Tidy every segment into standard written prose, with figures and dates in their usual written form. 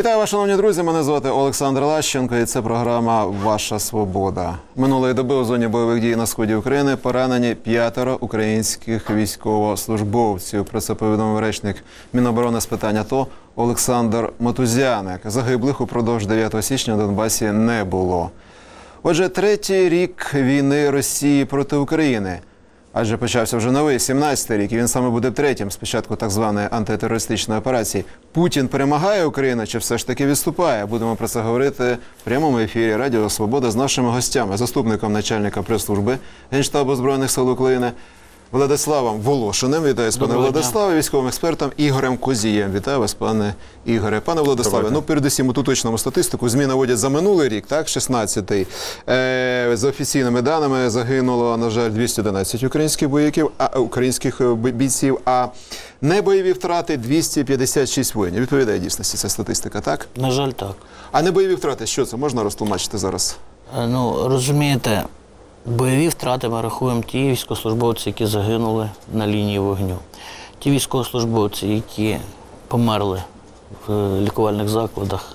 Вітаю вас, шановні друзі, мене звати Олександр Лащенко і це програма «Ваша свобода». Минулої доби у зоні бойових дій на сході України поранені 5 українських військовослужбовців. Про це повідомив речник Міноборони з питань АТО Олександр Матузяник. Загиблих упродовж 9 січня на Донбасі не було. Отже, третій рік війни Росії проти України. Адже почався вже новий, 17-й рік, і він саме буде третім з початку так званої антитерористичної операції. Путін перемагає Україну чи все ж таки відступає? Будемо про це говорити в прямому ефірі Радіо Свобода з нашими гостями, заступником начальника прес-служби Генштабу Збройних сил України Владиславом Волошиним. Вітаю з пане Владиславе, військовим експертом Ігорем Козієм. Вітаю вас, пане Ігоре. Пане Владиславе, ну передусім уточнимо статистику. ЗМІ наводять за минулий рік, так, 16-й. За офіційними даними загинуло, на жаль, 211 українських бійців, а небойові втрати 256 воїнів. Відповідає дійсності ця статистика, так? На жаль, так. А небойові втрати, що це? Можна розтлумачити зараз? Ну, розумієте, бойові втрати ми рахуємо ті військовослужбовці, які загинули на лінії вогню. Ті військовослужбовці, які померли в лікувальних закладах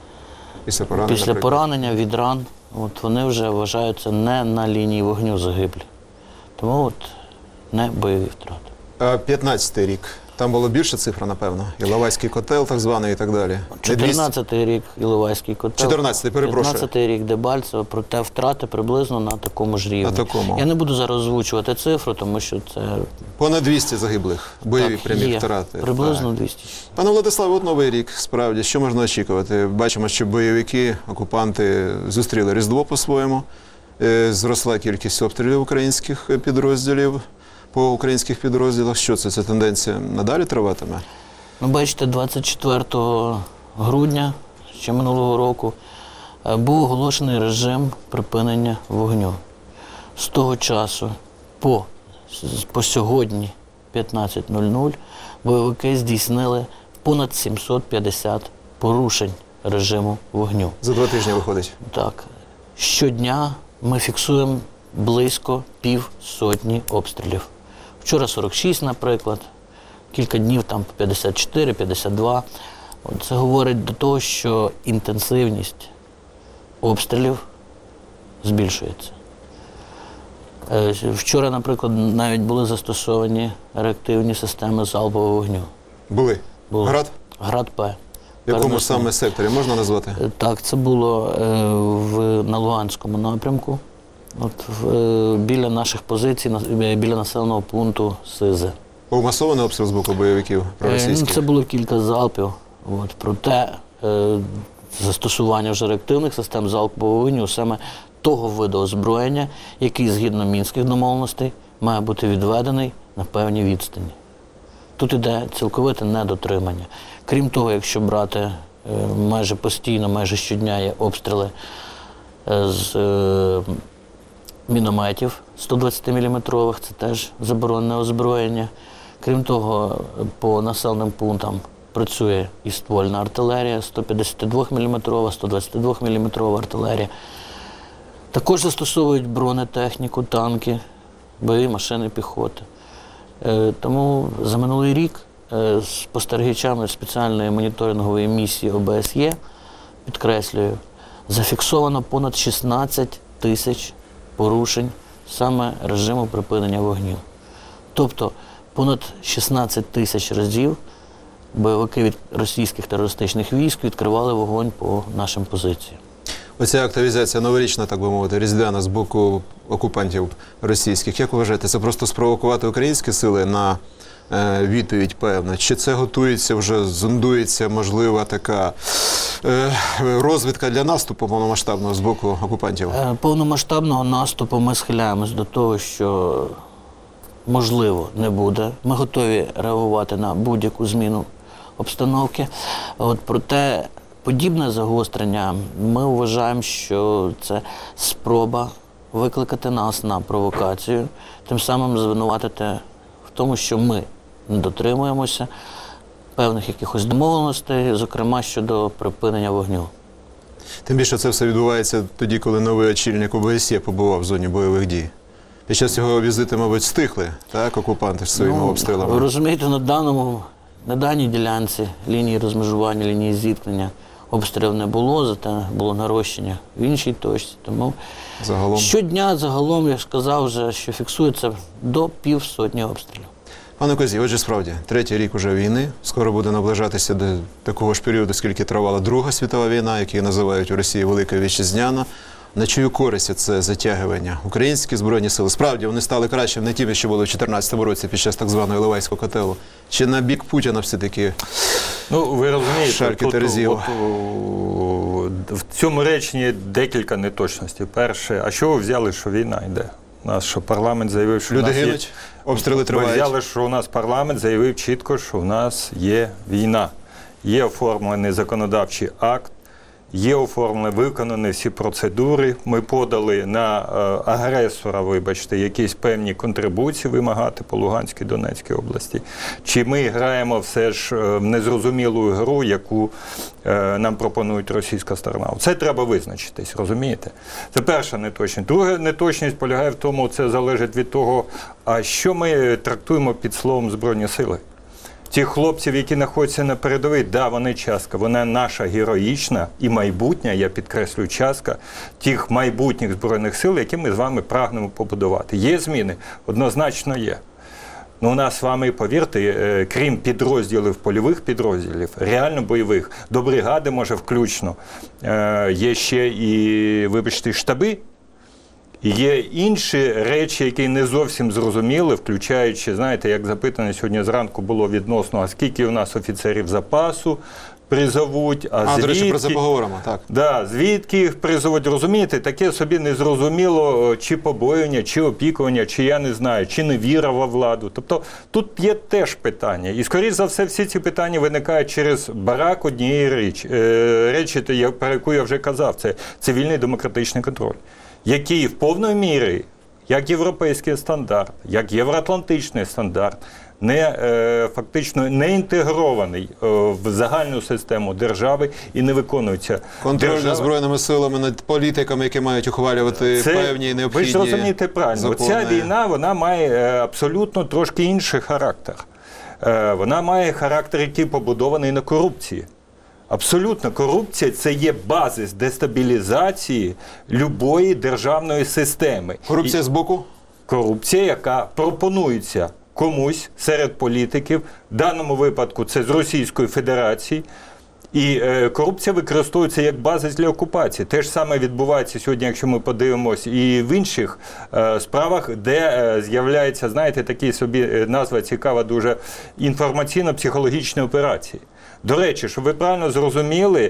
після поранення, від ран, от вони вже вважаються не на лінії вогню загиблі. Тому от не бойові втрати. 15-й рік. Там було більше цифра, напевно. Іловайський котел, так званий, і так далі. 14-й рік Іловайський котел. 14-й, перепрошую. 15-й рік Дебальцево, проте втрати приблизно на такому ж рівні. На такому. Я не буду зараз озвучувати цифру, тому що це... Понад 200 загиблих, бойові прямі втрати. Приблизно 200. Пане Владиславе, от новий рік, справді, що можна очікувати? Бачимо, що бойовики, окупанти зустріли Різдво по-своєму, зросла кількість обстрілів українських підрозділів. По українських підрозділах, що це? Ця тенденція надалі триватиме? Ну, бачите, 24 грудня ще минулого року був оголошений режим припинення вогню. З того часу по сьогодні, 15:00, бойовики здійснили понад 750 порушень режиму вогню. За 2 тижні виходить? Так. Щодня ми фіксуємо близько півсотні обстрілів. Вчора 46, наприклад, кілька днів там 54, 52. Це говорить до того, що інтенсивність обстрілів збільшується. Вчора, наприклад, навіть були застосовані реактивні системи залпового вогню. Були? Град? Град-П. В якому саме секторі можна назвати? Так, це було на Луганському напрямку. Біля наших позицій, біля населеного пункту Сизе. Був масований обстріл з боку бойовиків проросійських? Це було кілька залпів. Проте застосування вже реактивних систем залпового вогню саме того виду озброєння, який згідно мінських домовленостей має бути відведений на певній відстані. Тут іде цілковите недотримання. Крім того, якщо брати майже постійно, майже щодня є обстріли з мінометів 120-мм, це теж заборонене озброєння. Крім того, по населеним пунктам працює і ствольна артилерія, 152-мм, 122-мм артилерія. Також застосовують бронетехніку, танки, бойові машини піхоти. Тому за минулий рік спостерігачами спеціальної моніторингової місії ОБСЄ, підкреслюю, зафіксовано понад 16 тисяч порушень саме режиму припинення вогню. Тобто понад 16 тисяч разів бойовики від російських терористичних військ відкривали вогонь по нашим позиціям. Оця активізація новорічна, так би мовити, різдвяна з боку окупантів російських, як ви вважаєте, це просто спровокувати українські сили на відповідь певна? Чи це готується вже, зондується, можлива така розвідка для наступу повномасштабного з боку окупантів? Повномасштабного наступу ми схиляємось до того, що можливо не буде. Ми готові реагувати на будь-яку зміну обстановки. Проте подібне загострення ми вважаємо, що це спроба викликати нас на провокацію, тим самим звинуватити в тому, що ми не дотримуємося певних якихось домовленостей, зокрема щодо припинення вогню. Тим більше це все відбувається тоді, коли новий очільник ОБСЄ побував в зоні бойових дій. Під час його візиту, мабуть, стихли, так, окупанти своїми обстрілами? Ви розумієте, на даній ділянці лінії розмежування, лінії зіткнення обстрілів не було, зате було нарощення в іншій точці. Тому Загалом. щодня загалом, я сказав вже, що фіксується до 50 обстрілів. Пане Козі, отже, справді, 3-й рік уже війни, скоро буде наближатися до такого ж періоду, скільки тривала Друга світова війна, яку називають у Росії Велика Вітчизняна. На чию користь це затягування? Українські Збройні Сили, справді, вони стали кращими не тими, що були в 2014 році під час так званого Іловайського котелу? Чи на бік Путіна все-таки Ну, ви розумієте, шальки тут, Терезіва? в цьому реченні декілька неточностей. Перше, а що ви взяли, що війна йде? У нас що парламент заявив, що Люди у нас є... гинуть, обстріли тривають. Ви взяли, що у нас парламент заявив чітко, що у нас є війна. Є оформлений законодавчий акт, є оформлені, виконані всі процедури. Ми подали на агресора, вибачте, якісь певні контрибуції вимагати по Луганській, Донецькій області. Чи ми граємо все ж в незрозумілу гру, яку нам пропонують російська сторона? Це треба визначитись, розумієте? Це перша неточність. Друга неточність полягає в тому, це залежить від того, а що ми трактуємо під словом «Збройні сили». Тих хлопців, які знаходяться на передовій, да, вони частка, вона наша героїчна і майбутня, я підкреслюю, частка тих майбутніх Збройних сил, які ми з вами прагнемо побудувати. Є зміни? Однозначно є. Ну, у нас з вами, повірте, крім підрозділів, польових підрозділів, реально бойових, до бригади, може, включно, є ще і, вибачте, штаби. І є інші речі, які не зовсім зрозуміли, включаючи, знаєте, як запитання сьогодні зранку було відносно, а скільки у нас офіцерів запасу призовуть, а звідки... до речі, про це поговоримо, так. Да, звідки їх призовуть, розумієте, таке собі незрозуміло, чи побоювання, чи опікування, чи я не знаю, чи невіра во владу. Тобто тут є теж питання. І, скоріш за все, всі ці питання виникають через брак однієї речі, про яку я вже казав, це цивільний демократичний контроль, який в повної мірі, як європейський стандарт, як євроатлантичний стандарт, фактично не інтегрований в загальну систему держави і не виконується. Контроль над Збройними силами, над політиками, які мають ухвалювати певні необхідні... Ви ж розумієте правильно, оця війна, вона має абсолютно трошки інший характер. Вона має характер, який побудований на корупції. Абсолютно, корупція – це є базис дестабілізації любої державної системи. Корупція з боку? Корупція, яка пропонується комусь серед політиків, в даному випадку це з Російської Федерації, і корупція використовується як базис для окупації. Те ж саме відбувається сьогодні, якщо ми подивимось, і в інших справах, де з'являється, знаєте, такі собі назва цікава, дуже інформаційно-психологічні операції. До речі, щоб ви правильно зрозуміли,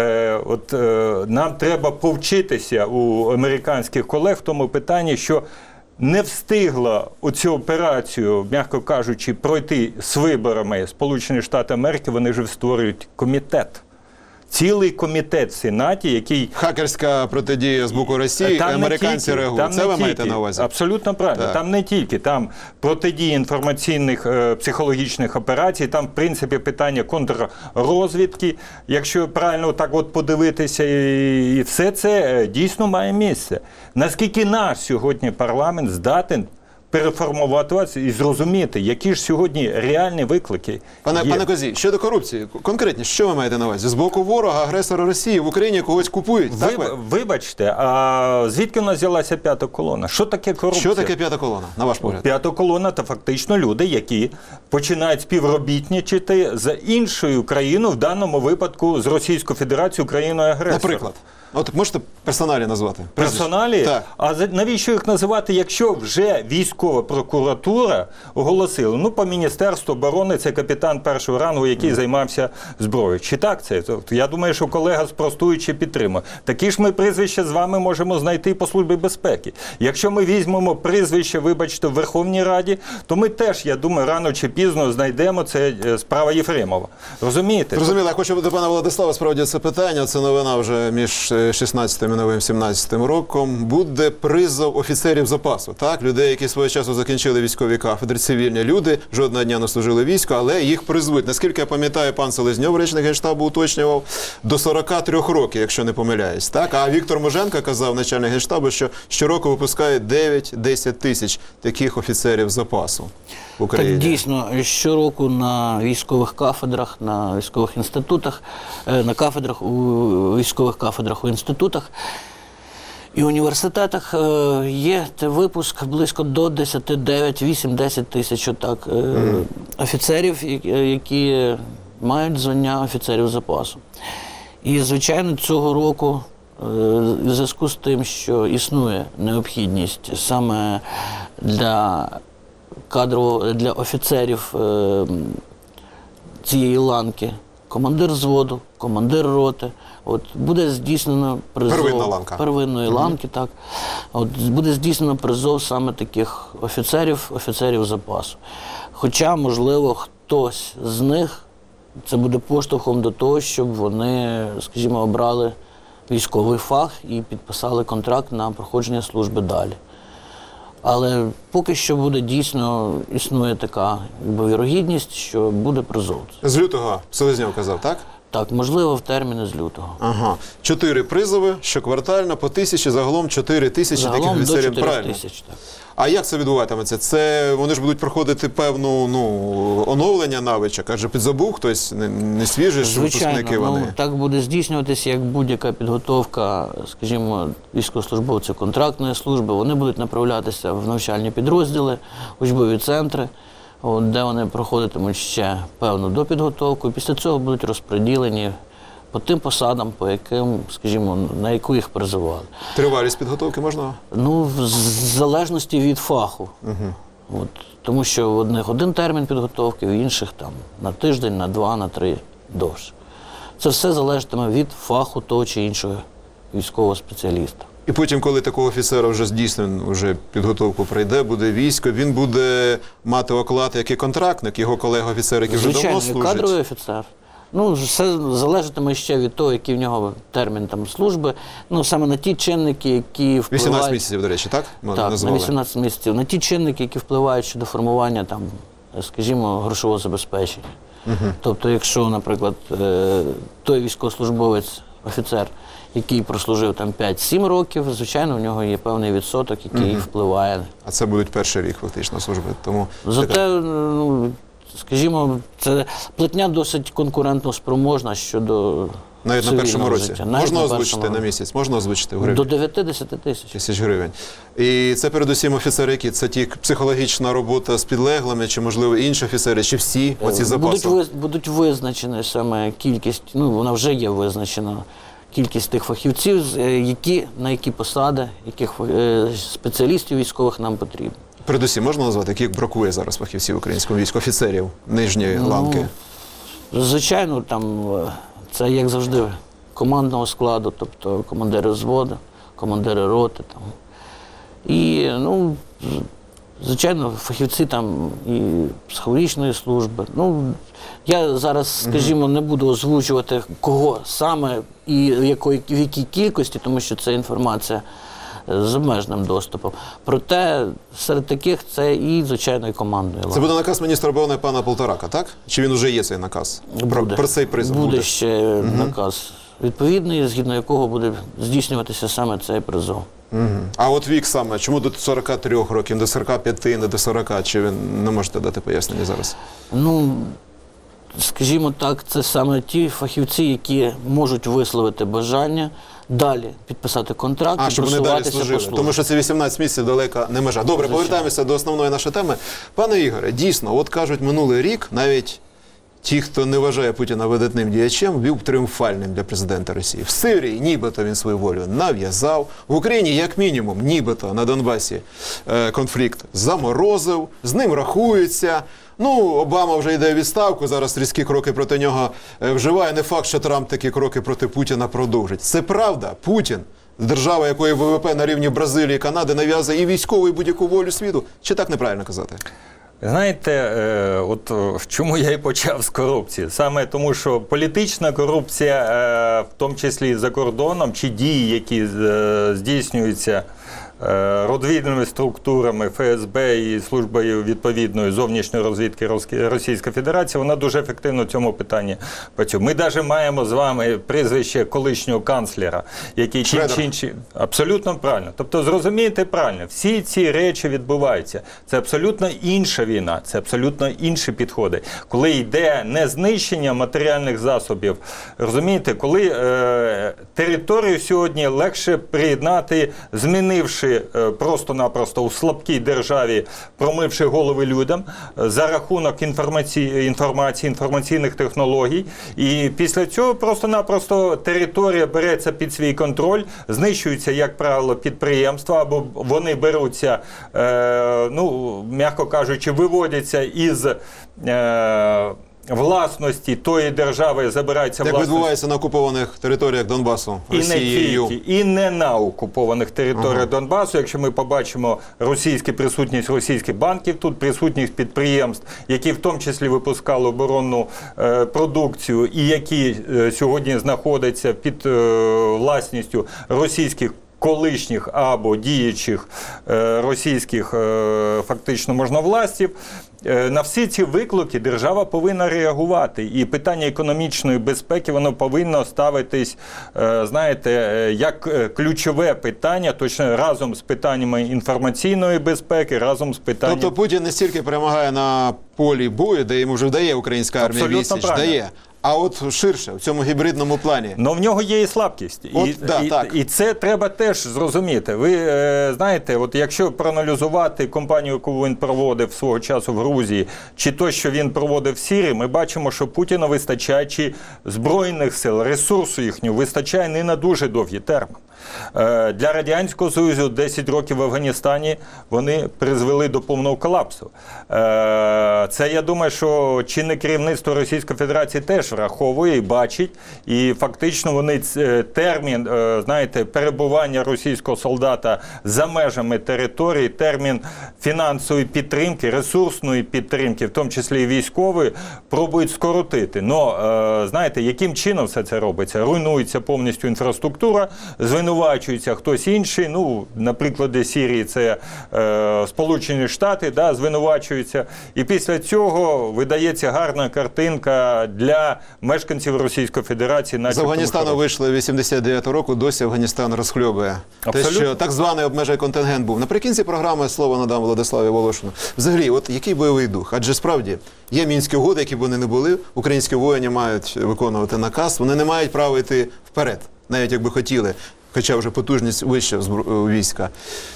нам треба повчитися у американських колег в тому питанні, що не встигла оцю операцію, м'яко кажучи, пройти з виборами Сполучені Штати Америки, вони вже створюють комітет. Цілий комітет в Сенаті, який... Хакерська протидія з боку Росії, американці реагують. Це ви маєте на увазі? Абсолютно правильно. Так. Там не тільки. Там протидія інформаційних психологічних операцій, там, в принципі, питання контррозвідки, якщо правильно так от подивитися, і все це дійсно має місце. Наскільки наш сьогодні парламент здатен переформувати і зрозуміти, які ж сьогодні реальні виклики є. Пане Козі, щодо корупції, конкретно, що ви маєте на увазі? З боку ворога, агресора Росії в Україні когось купують, Вибачте, а звідки у нас взялася п'ята колона? Що таке корупція? Що таке п'ята колона, на ваш погляд? П'ята колона – це фактично люди, які починають співробітничати з іншою країною, в даному випадку з Російською Федерацією, країною-агресором. Наприклад? От можете персоналі назвати? Персоналі? Так. А навіщо їх називати, якщо вже військова прокуратура оголосила? Ну, по Міністерству оборони це капітан першого рангу, який займався зброєю. Чи так це? Я думаю, що колега спростуючи підтримує. Такі ж ми прізвища з вами можемо знайти по Службі безпеки. Якщо ми візьмемо прізвище, вибачте, в Верховній Раді, то ми теж, я думаю, рано чи пізно знайдемо, це справа Єфремова. Розумієте? Зрозуміло, я хочу до пана Владислава справді це питання. Це новина вже між 16-м і новим 17-м роком буде призов офіцерів запасу, так? Людей, які свого часу закінчили військові кафедри, цивільні люди, жодного дня не служили військо, але їх призвуть. Наскільки я пам'ятаю, пан Селезньов, речник Генштабу, уточнював, до 43 років, якщо не помиляюсь, так? А Віктор Муженко казав, начальник Генштабу, що щороку випускає 9-10 тисяч таких офіцерів запасу в Україні. Так, дійсно, щороку на військових кафедрах, на військових інститутах, на кафедрах, у військових кафедрах у інститутах і університетах є випуск близько до 10, 9, 8, 10 тисяч отак, офіцерів, які мають звання офіцерів запасу. І, звичайно, цього року в зв'язку з тим, що існує необхідність саме для для офіцерів цієї ланки, командир взводу, командир роти, буде здійснено призов Первинна ланка. Первинної ланки, так. Буде здійснено призов саме таких офіцерів запасу. Хоча, можливо, хтось з них, це буде поштовхом до того, щоб вони, скажімо, обрали військовий фах і підписали контракт на проходження служби далі. Але поки що буде дійсно, існує така вірогідність, що буде призов. З лютого Селезньов казав, так? Так, можливо, в терміни з лютого. Ага. 4 призови щоквартально по 1000, загалом 4 тисячі таких Загалом до офіцерів. 4 Правильно? тисяч, так. А як це відбуватиметься? Це вони ж будуть проходити певну оновлення навичок, адже підзабув хтось, не свіжі ж випускники вони. Так буде здійснюватися, як будь-яка підготовка, скажімо, військовослужбовців контрактної служби. Вони будуть направлятися в навчальні підрозділи, учбові центри, де вони проходитимуть ще певну допідготовку. І після цього будуть розподілені по тим посадам, по яким, скажімо, на яку їх призивали. Тривалість підготовки можна? Ну, в залежності від фаху. Тому що в одних один термін підготовки, в інших там на тиждень, на 2, на 3 довше. Це все залежатиме від фаху того чи іншого військового спеціаліста. І потім, коли такого офіцера вже здійснено, вже підготовку пройде, буде військо, він буде мати оклад, як і контрактник, його колега-офіцер, який вже давно служить. Звичайно, кадровий офіцер. Ну, все залежатиме ще від того, який в нього термін там служби. Ну, саме на ті чинники, які впливають... 18 місяців, до речі, так? Так, на 18 місяців. На ті чинники, які впливають щодо формування, там, скажімо, грошового забезпечення. Тобто, якщо, наприклад, той військовослужбовець, офіцер, який прослужив там 5-7 років, звичайно, у нього є певний відсоток, який впливає. А це буде перший рік фактично служби. Тому зате, ну, скажімо, це платня досить конкурентно спроможна щодо навіть на першому році. життя. Можна озвучити на місяць? Можна озвучити в гривні? До 9-10 тисяч. Тисяч гривень. І це передусім офіцери, які? Це ті психологічна робота з підлеглими, чи, можливо, інші офіцери, чи всі оці запаси? Будуть визначені саме кількість, ну, вона вже є визначена, кількість тих фахівців, на які посади, яких спеціалістів військових нам потрібно. Передусім, можна назвати, яких бракує зараз фахівців українського війська, офіцерів нижньої ланки? Звичайно, там це, як завжди, командного складу, тобто командири взводу, командири роти. Там. І, ну, звичайно, фахівці там і психологічної служби. Ну, я зараз, скажімо, не буду озвучувати, кого саме і в якій кількості, тому що це інформація з обмеженим доступом. Проте серед таких це і, звичайно, і командної ланки. Це буде наказ міністра оборони пана Полторака, так? Чи він вже є цей наказ? Про цей призов буде? Буде ще наказ відповідний, згідно якого буде здійснюватися саме цей призов. А от вік саме, чому до 43 років, до 45, не до 40? Чи ви не можете дати пояснення зараз? Ну, скажімо так, це саме ті фахівці, які можуть висловити бажання далі підписати контракт і щоб вони далі просуватися по служили. службі. Тому що це 18 місяців далека не межа. Добре, повертаємося до основної нашої теми. Пане Ігоре, дійсно, от кажуть, минулий рік навіть ті, хто не вважає Путіна видатним діячем, був тріумфальним для президента Росії. В Сирії нібито він свою волю нав'язав, в Україні, як мінімум, нібито на Донбасі конфлікт заморозив, з ним рахуються. Ну, Обама вже йде у відставку, зараз різкі кроки проти нього вживає. Не факт, що Трамп такі кроки проти Путіна продовжить. Це правда. Путін, держава, якої ВВП на рівні Бразилії, Канади, нав'язує і військову, і будь-яку волю світу. Чи так неправильно казати? Знаєте, от чому я і почав з корупції? Саме тому, що політична корупція, в тому числі за кордоном, чи дії, які здійснюються розвідувальними структурами ФСБ і службою відповідної зовнішньої розвідки Російської Федерації, вона дуже ефективно в цьому питанні працює. Ми навіть маємо з вами прізвище колишнього канцлера, який інші. Абсолютно правильно. Тобто, зрозумієте правильно, всі ці речі відбуваються. Це абсолютно інша війна, це абсолютно інші підходи. Коли йде не знищення матеріальних засобів, розумієте, коли територію сьогодні легше приєднати, змінивши просто-напросто у слабкій державі, промивши голови людям за рахунок інформаційних технологій. І після цього просто-напросто територія береться під свій контроль, знищуються, як правило, підприємства, або вони беруться, м'яко кажучи, виводяться із власності тої держави, забирається як власність. відбувається на окупованих територіях Донбасу Росією. І не на окупованих територіях Донбасу. Якщо ми побачимо присутність російських банків, тут присутність підприємств, які в тому числі випускали оборонну продукцію і які сьогодні знаходяться під власністю російських колишніх або діючих російських фактично можновластів. На всі ці виклики держава повинна реагувати. І питання економічної безпеки, воно повинно ставитись, знаєте, як ключове питання, точно разом з питаннями інформаційної безпеки, разом з питанням... Тобто Путін не стільки перемагає на полі бою, де йому вже вдає українська армія відсіч, дає. А от ширше, в цьому гібридному плані. Но в нього є і слабкість. І це треба теж зрозуміти. Ви знаєте, от якщо проаналізувати кампанію, яку він проводив свого часу в Грузії, чи то, що він проводив в Сирії, ми бачимо, що Путіну вистачає чи Збройних сил, ресурсу їхнього вистачає не на дуже довгий термін. Для Радянського Союзу 10 років в Афганістані вони призвели до повного колапсу. Це, я думаю, що чинне керівництво Російської Федерації теж враховує і бачить. І фактично вони термін, знаєте, перебування російського солдата за межами території, термін фінансової підтримки, ресурсної підтримки, в тому числі і військової, пробують скоротити. Но, знаєте, яким чином все це робиться? Руйнується повністю інфраструктура, звинувачується хтось інший, на прикладі Сирії це Сполучені Штати, звинувачуються. І після цього видається гарна картинка для мешканців Російської Федерації. З Афганістану вийшли 89-го року, досі Афганістан розхльобує. Те, що так званий обмежений контингент був. Наприкінці програми слово надам Владиславі Волошину. Взагалі, от який бойовий дух? Адже справді є Мінські угоди, які б вони не були, українські воїни мають виконувати наказ, вони не мають права йти вперед, навіть якби хотіли. Хоча вже потужність вища у війська.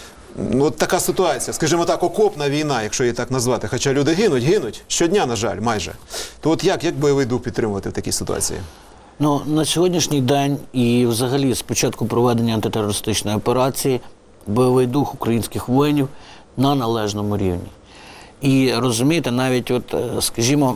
От така ситуація, скажімо так, окопна війна, якщо її так назвати. Хоча люди гинуть щодня, на жаль, майже. То от як бойовий дух підтримувати в такій ситуації? На сьогоднішній день і взагалі з початку проведення антитерористичної операції бойовий дух українських воїнів на належному рівні. І розумієте, навіть скажімо,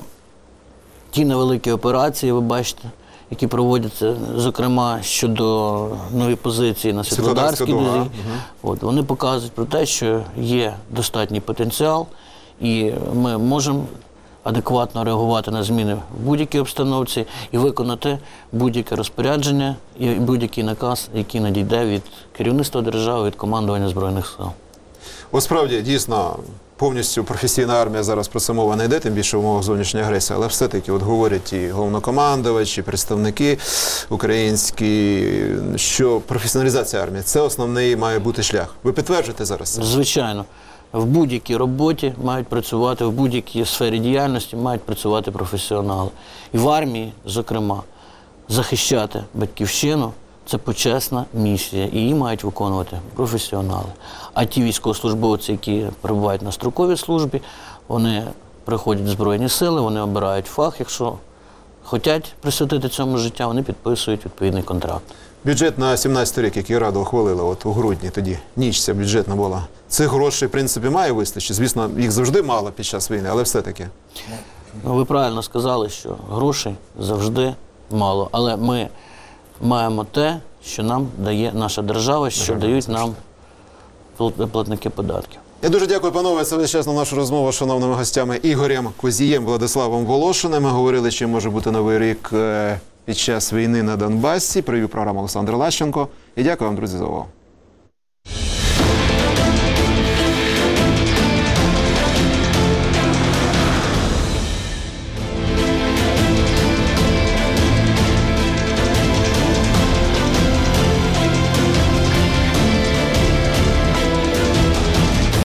ті невеликі операції, ви бачите, які проводяться, зокрема, щодо нової позиції на Світлодарській дузі. Вони показують про те, що є достатній потенціал, і ми можемо адекватно реагувати на зміни в будь-якій обстановці і виконати будь-яке розпорядження і будь-який наказ, який надійде від керівництва держави, від командування Збройних сил. Ось справді, дійсно, повністю професійна армія, зараз про це мова не йде, тим більше в умовах зовнішньої агресії, але все-таки говорять і головнокомандувачі, і представники українські, що професіоналізація армії – це основний має бути шлях. Ви підтверджуєте зараз це? Звичайно. В будь-якій роботі мають працювати, в будь-якій сфері діяльності мають працювати професіонали. І в армії, зокрема, захищати батьківщину – це почесна місія, і її мають виконувати професіонали. А ті військовослужбовці, які перебувають на строковій службі, вони приходять в Збройні сили, вони обирають фах, якщо хочуть присвятити цьому життя, вони підписують відповідний контракт. Бюджет на 17 рік, який Рада ухвалила у грудні, тоді ніч ця бюджетна була. Цих грошей, в принципі, має вистачити. Звісно, їх завжди мало під час війни, але все-таки. Ви правильно сказали, що грошей завжди мало, але ми маємо те, що нам дає наша держава, що дають нам платники податків. Я дуже дякую, панове. Це весь час на нашу розмову з шановними гостями Ігорем Козієм, Владиславом Волошиним. Ми говорили, чим може бути новий рік під час війни на Донбасі. Привів програму Олександр Лащенко. І дякую вам, друзі, за увагу.